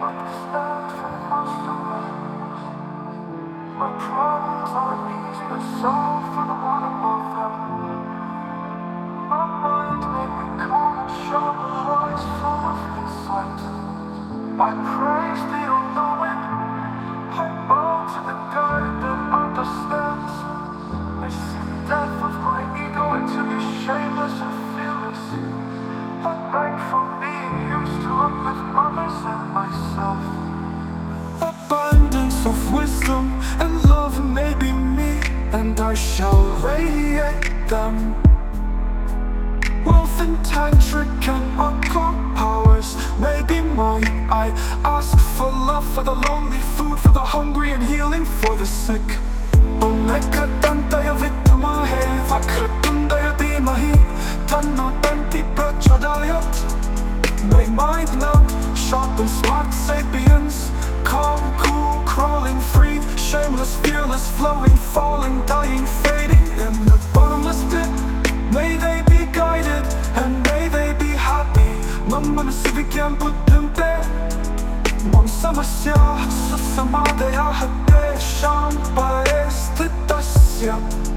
understand for most of me. My problems aren't easy to solve for the one above them. My mind may be calm and sharp, but eyes full of insight. I praise the all-knowing. I bow to the guide that understands. I see the death of my ego and to be shameless and fearless. I beg from being used to it with others and myself. Abundance of wisdom and love may be me, and I shall radiate them. Wealth and tantric and occult powers may be mine. I ask for love for the lonely, food for the hungry, and healing for the sick. Omeka tantaya vitamahe, vakratundaya dhimahi, tanno tanti prachodayat. May mind loud, sharp and smart sapiens, calm, cool, crawling free, shameless, fearless, flowing, falling, dying, fading in the bottomless pit. May they be guided and may they be happy. Mamanasibigyan buddhante, mam samasya sasamadaya hatte shampaye sthitasya.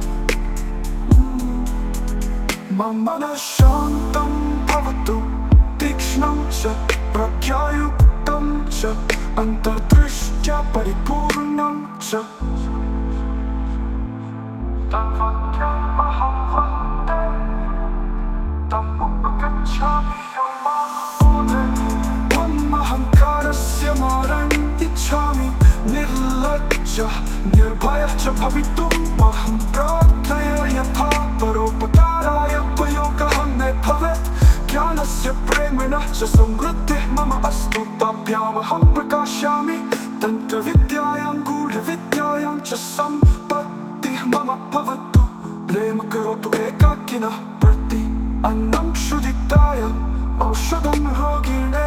Mamana shantam bhavatu tikshnam cha pragyayuktam cha antardrishtya paripurnam cha. Tavatya mahavate tammupagacchami yamahode tammahankarasya maran ichhami nirlajja nirbhaya cha bhavitum maham prarthaya yatha paropakaraya upayogah me bhavet jnanasya premenah cha samriddhih mama astu tabhyamaham prakashyami tantra vidyayam gudha vidyayam cha sampatti mama bhavatu prema karotu ekakinah prati annam shuditaya aushadam rogine.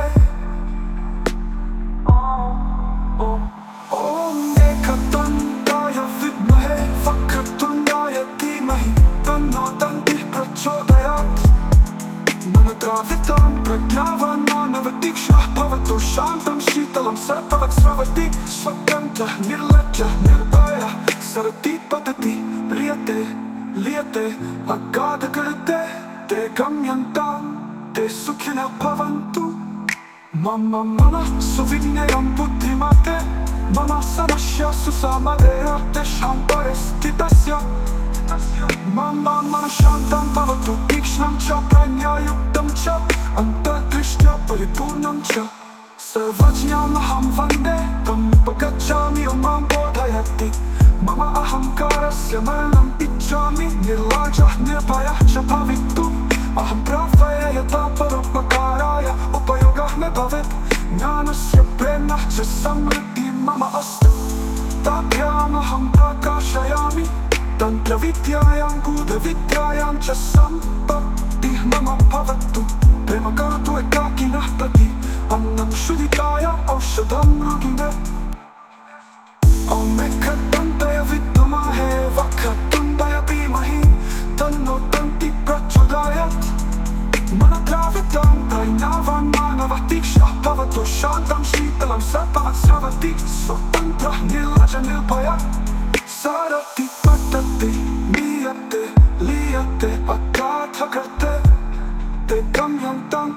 Om ekatandaya vidmahe vakratundaya dhimahi tanno tanti prachodayat. Manadravitam prajnavan manavadikshah bhavatu shantam shitalam sarpavat sravati swakantah nirlajja nirbhaya sarati padati riyate liyate agada karate te gamyantam te sukhina bhavantu. Mama mana suvignayam buddhimate mama samasya susamadaya te shampare sthitasya. Mama mana shantam bhavatu tikshnam cha pranyayuktam cha antardrishtya paripurnam cha. Sarvajñamaham vande tammupagacchami mam bodhayati. Mama ahamkarasya maranam ichhami nirlajah nirbhayah cha bhavitum aham prarthaya yatha paropakaraya upayogah me bhavet jnanasya premenah cha samriddhih mama astu tabhyamaham prakashayami tantra vidyayam gudha vidyayam cha sampattih mama bhavatu prema karotu ekakinah prati annam shuditaya aushadam rogine. Om ekatandaya vidmahe vakratundaya dhimahi tanno tanti prachodayat. Manadravitam prajnavan manavadikshah bhavatu shantam shitalam sarpavat sravati swatantrah nirlajja nirbhaya sarati padati niyate liyate agata krate te gamyantam